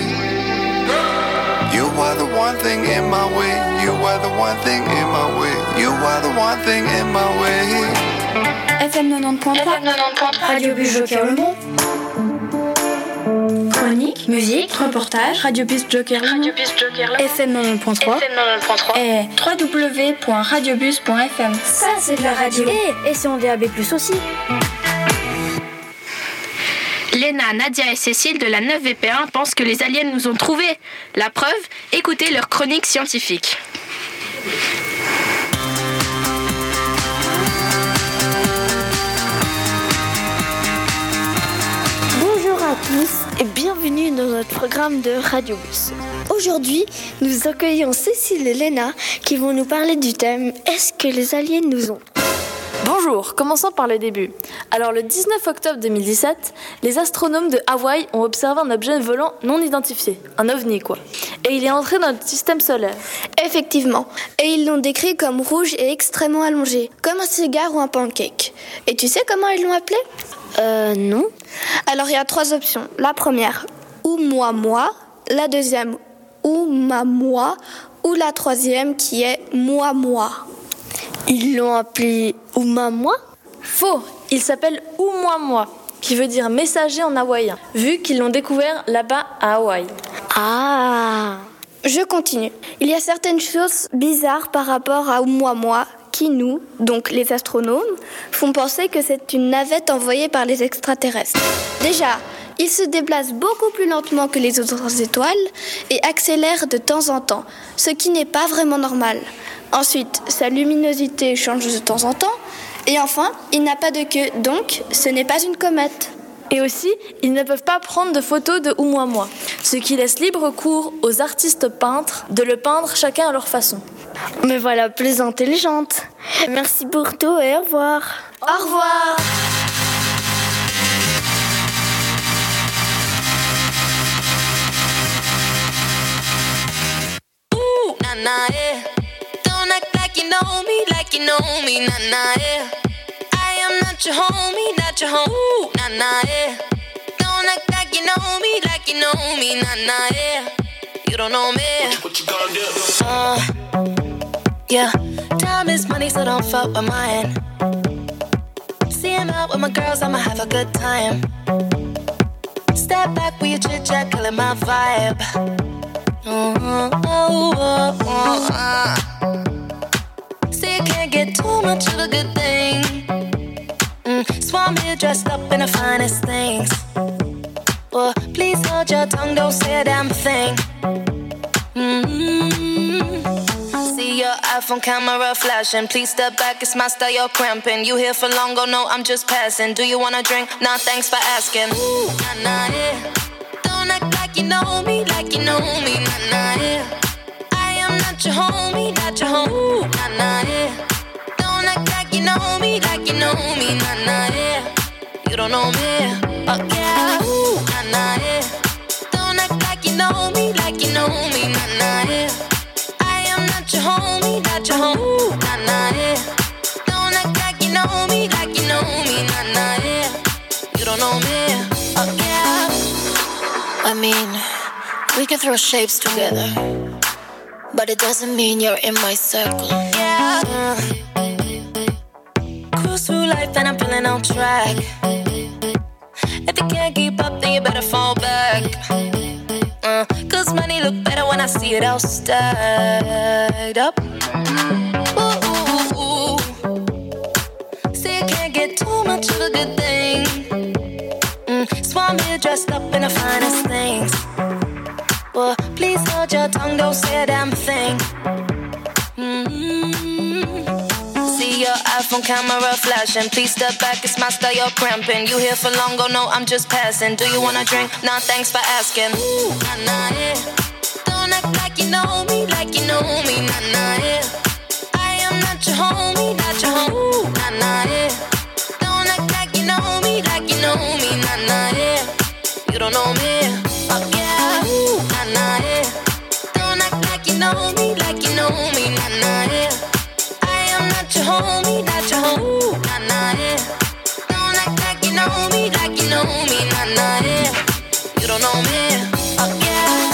You are the one thing in my way. You are the one thing in my way. You are the one thing in my way. F M quatre-vingt-dix point trois, Radio Bus Joker Le Mans. Chronique, musique, reportage, Radio Bus Joker Le Mans. F M quatre-vingt-dix point trois et w w w point radiobus point f m. Ça c'est de la radio. Et, et c'est en D A B plus, aussi. Léna, Nadia et Cécile de la neuf V P un pensent que les aliens nous ont trouvés. La preuve, écoutez leur chronique scientifique. Bonjour à tous et bienvenue dans notre programme de Radio Bus. Aujourd'hui, nous accueillons Cécile et Léna qui vont nous parler du thème « Est-ce que les aliens nous ont ?» Bonjour, commençons par le début. Alors le dix-neuf octobre deux mille dix-sept, les astronomes de Hawaï ont observé un objet volant non identifié, un ovni quoi. Et il est entré dans notre système solaire. Effectivement, et ils l'ont décrit comme rouge et extrêmement allongé, comme un cigare ou un pancake. Et tu sais comment ils l'ont appelé ? Euh, non. Alors il y a trois options. La première, ou moi moi. La deuxième, ou ma moi. Ou la troisième qui est moi moi. Ils l'ont appelé Oumamwa ? Faux, il s'appelle Oumuamua, qui veut dire messager en hawaïen, vu qu'ils l'ont découvert là-bas à Hawaï. Ah ! Je continue. Il y a certaines choses bizarres par rapport à Oumuamua qui nous, donc les astronomes, font penser que c'est une navette envoyée par les extraterrestres. Déjà, il se déplace beaucoup plus lentement que les autres étoiles et accélère de temps en temps, ce qui n'est pas vraiment normal. Ensuite, sa luminosité change de temps en temps. Et enfin, il n'a pas de queue, donc ce n'est pas une comète. Et aussi, ils ne peuvent pas prendre de photos de Oumuamua, ce qui laisse libre cours aux artistes peintres de le peindre chacun à leur façon. Mais voilà, plus intelligente. Merci pour tout et au revoir. Au revoir. Ooh, nah, nah, yeah. Don't act like you know me, like you know me, nah, nah, yeah. I am not your homie, not your home. Ooh, nah, nah, yeah. Don't act like you know me, like you know me, nah, nah, yeah. You don't know me. What you, what you gonna do? Uh, yeah. Time is money, so don't fuck with mine. See him out with my girls, I'ma have a good time. Step back with your chit chat, killing my vibe. Oh, oh, oh, oh, uh. See, you can't get too much of a good thing. iPhone camera flashing. Please step back, it's my style, you're cramping. You here for long, oh no, I'm just passing. Do you wanna drink? Nah, thanks for asking. Ooh, nah, nah, yeah. Don't act like you know me, like you know me, nah, nah, yeah. I am not your homie, not your home. Ooh, nah, nah, yeah. Don't act like you know me, like you know me, nah, nah, yeah. You don't know me, oh yeah. Ooh, nah, nah, yeah. Don't act like you know me, like you know me, nah, nah, yeah. I am not your homie, not your home. Ooh, nah, nah, yeah. Don't act like you know me, like you know me, nah, nah, yeah. You don't know me, oh yeah. I mean, we can throw shapes together, but it doesn't mean you're in my circle. Yeah. Uh, cruise through life and I'm feeling on track. If you can't keep up, then you better fall back. Uh, Cause money look better when I see it all stacked up. Ooh, ooh, ooh. See, I can't get too much of a good thing. Mm, so I'm here dressed up in the finest things. Well, please hold your tongue, don't say a damn thing. Mm-hmm. See your iPhone camera flashing. Please step back, it's my style, you're cramping. You here for long, oh no, I'm just passing. Do you wanna drink? Nah, thanks for asking. Ooh, nah, nah, yeah. Don't act like you know me, like you know me, nah, nah, yeah. I am not your homie, not your home. Ooh, nah, nah, yeah. Don't act like you know me, like you know me, nah, nah, yeah. You don't know me, oh yeah. Ooh, nah, nah, yeah. Don't act like you know me, like you know me, nah, nah, yeah. Not your homie, not your home. Ooh, nah, nah, yeah. Don't act like you know me, like you know me, nah, nah, yeah. You don't know me, oh yeah.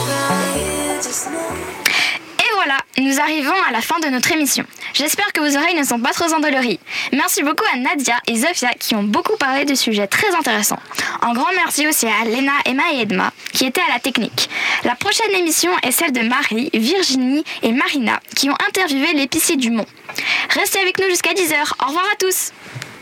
Et voilà, nous arrivons à la fin de notre émission. J'espère que vos oreilles ne sont pas trop endolories. Merci beaucoup à Nadia et Zofia qui ont beaucoup parlé de sujets très intéressants. Un grand merci aussi à Léna, Emma et Edma qui étaient à la technique. La prochaine émission est celle de Marie, Virginie et Marina qui ont interviewé l'épicier du Mont. Restez avec nous jusqu'à dix heures. Au revoir à tous.